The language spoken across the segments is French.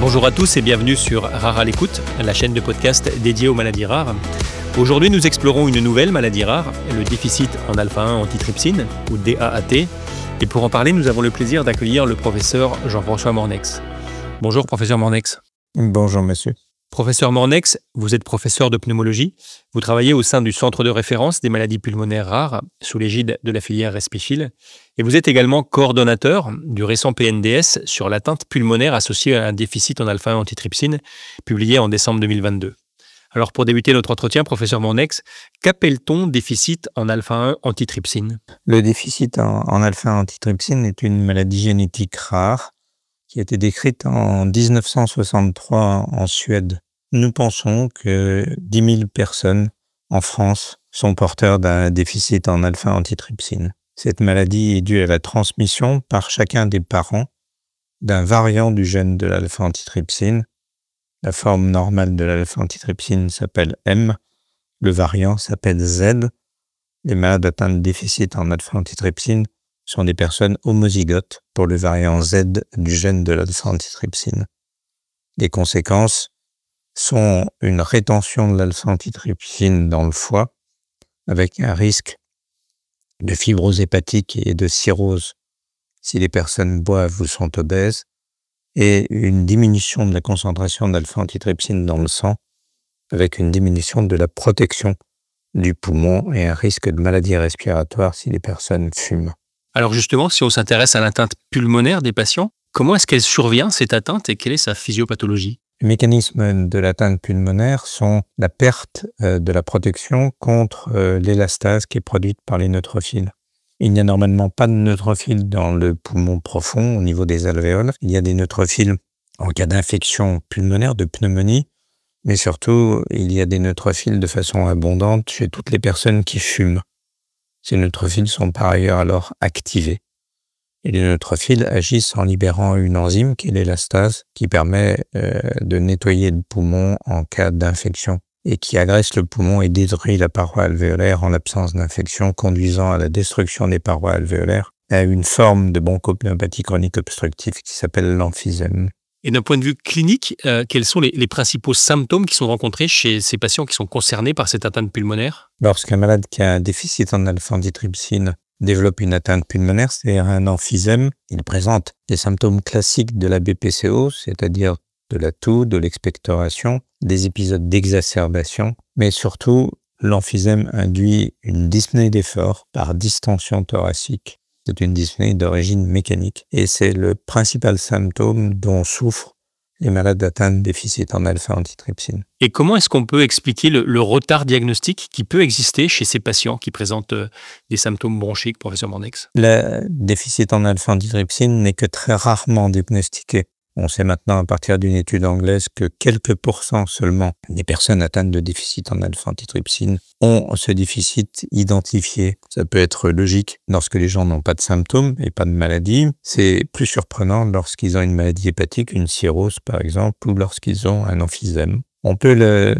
Bonjour à tous et bienvenue sur Rare à l'écoute, la chaîne de podcast dédiée aux maladies rares. Aujourd'hui, nous explorons une nouvelle maladie rare, le déficit en alpha-1 antitrypsine, ou DAAT. Et pour en parler, nous avons le plaisir d'accueillir le professeur Jean-François Mornex. Bonjour, professeur Mornex. Bonjour, monsieur. Professeur Mornex, vous êtes professeur de pneumologie. Vous travaillez au sein du Centre de référence des maladies pulmonaires rares, sous l'égide de la filière Respichil. Et vous êtes également coordonnateur du récent PNDS sur l'atteinte pulmonaire associée à un déficit en alpha-1 antitrypsine, publié en décembre 2022. Alors, pour débuter notre entretien, professeur Mornex, qu'appelle-t-on déficit en alpha-1 antitrypsine ? Le déficit en alpha-1 antitrypsine est une maladie génétique rare qui a été décrite en 1963 en Suède. Nous pensons que 10 000 personnes en France sont porteurs d'un déficit en alpha-1 antitrypsine. Cette maladie est due à la transmission par chacun des parents d'un variant du gène de l'alpha-1 antitrypsine. La forme normale de l'alpha-1 antitrypsine s'appelle M, le variant s'appelle Z. Les malades atteints de déficit en alpha-1 antitrypsine sont des personnes homozygotes pour le variant Z du gène de l'alpha-1 antitrypsine. Les conséquences sont une rétention de l'alpha-1 antitrypsine dans le foie, avec un risque de fibrose hépatique et de cirrhose si les personnes boivent ou sont obèses, et une diminution de la concentration d'alpha-1 antitrypsine dans le sang, avec une diminution de la protection du poumon et un risque de maladie respiratoire si les personnes fument. Alors justement, si on s'intéresse à l'atteinte pulmonaire des patients, comment est-ce qu'elle survient, cette atteinte, et quelle est sa physiopathologie ? Les mécanismes de l'atteinte pulmonaire sont la perte de la protection contre l'élastase qui est produite par les neutrophiles. Il n'y a normalement pas de neutrophiles dans le poumon profond au niveau des alvéoles. Il y a des neutrophiles en cas d'infection pulmonaire, de pneumonie, mais surtout, il y a des neutrophiles de façon abondante chez toutes les personnes qui fument. Ces neutrophiles sont par ailleurs alors activés. Et les neutrophiles agissent en libérant une enzyme qui est l'élastase, qui permet de nettoyer le poumon en cas d'infection et qui agresse le poumon et détruit la paroi alvéolaire en l'absence d'infection, conduisant à la destruction des parois alvéolaires, à une forme de bronchopneumopathie chronique obstructive qui s'appelle l'emphysème. Et d'un point de vue clinique, quels sont les principaux symptômes qui sont rencontrés chez ces patients qui sont concernés par cette atteinte pulmonaire ? Lorsqu'un malade qui a un déficit en alpha-1 antitrypsine développe une atteinte pulmonaire, c'est-à-dire un emphysème, il présente des symptômes classiques de la BPCO, c'est-à-dire de la toux, de l'expectoration, des épisodes d'exacerbation, mais surtout, l'emphysème induit une dyspnée d'effort par distension thoracique. C'est une dyspnée d'origine mécanique et c'est le principal symptôme dont souffrent les malades atteints de déficit en alpha-1 antitrypsine. Et comment est-ce qu'on peut expliquer le retard diagnostique qui peut exister chez ces patients qui présentent des symptômes bronchiques, professeur Mornex ? Le déficit en alpha-1 antitrypsine n'est que très rarement diagnostiqué. On sait maintenant à partir d'une étude anglaise que quelques pourcents seulement des personnes atteintes de déficit en alpha-1 antitrypsine ont ce déficit identifié. Ça peut être logique lorsque les gens n'ont pas de symptômes et pas de maladie. C'est plus surprenant lorsqu'ils ont une maladie hépatique, une cirrhose par exemple, ou lorsqu'ils ont un emphysème. On peut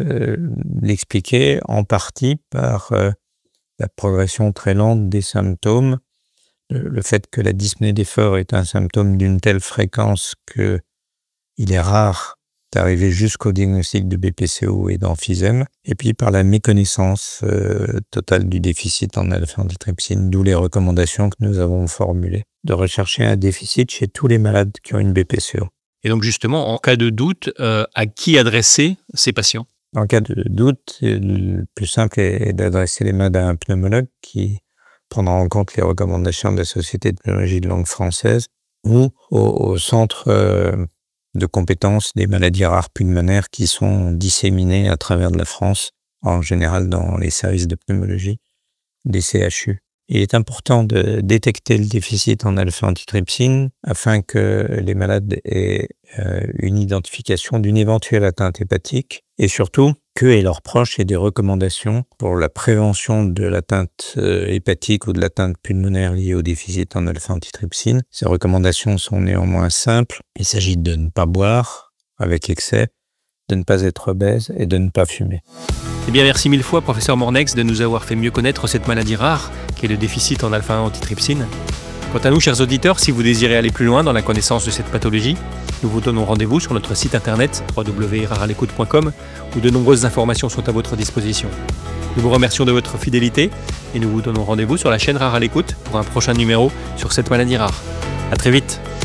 l'expliquer en partie par la progression très lente des symptômes. Le fait que la dyspnée d'effort est un symptôme d'une telle fréquence que il est rare d'arriver jusqu'au diagnostic de BPCO et d'emphysème, et puis par la méconnaissance totale du déficit en alpha-1 antitrypsine, d'où les recommandations que nous avons formulées, de rechercher un déficit chez tous les malades qui ont une BPCO. Et donc justement, en cas de doute, à qui adresser ces patients ? En cas de doute, le plus simple est d'adresser les malades à un pneumologue qui prendra en compte les recommandations de la Société de pneumologie de langue française ou au centre de compétences des maladies rares pulmonaires qui sont disséminées à travers de la France, en général dans les services de pneumologie des CHU. Il est important de détecter le déficit en alpha-1 antitrypsine afin que les malades aient une identification d'une éventuelle atteinte hépatique et surtout qu'eux et leurs proches aient des recommandations pour la prévention de l'atteinte hépatique ou de l'atteinte pulmonaire liée au déficit en alpha-1 antitrypsine. Ces recommandations sont néanmoins simples. Il s'agit de ne pas boire avec excès, de ne pas être obèse et de ne pas fumer. Eh bien, merci mille fois, professeur Mornex, de nous avoir fait mieux connaître cette maladie rare qu'est le déficit en alpha-1 antitrypsine. Quant à nous, chers auditeurs, si vous désirez aller plus loin dans la connaissance de cette pathologie, Nous vous donnons rendez-vous sur notre site internet www.rarelecoute.com où de nombreuses informations sont à votre disposition. Nous vous remercions de votre fidélité et nous vous donnons rendez-vous sur la chaîne Rare à l'écoute pour un prochain numéro sur cette maladie rare. À très vite.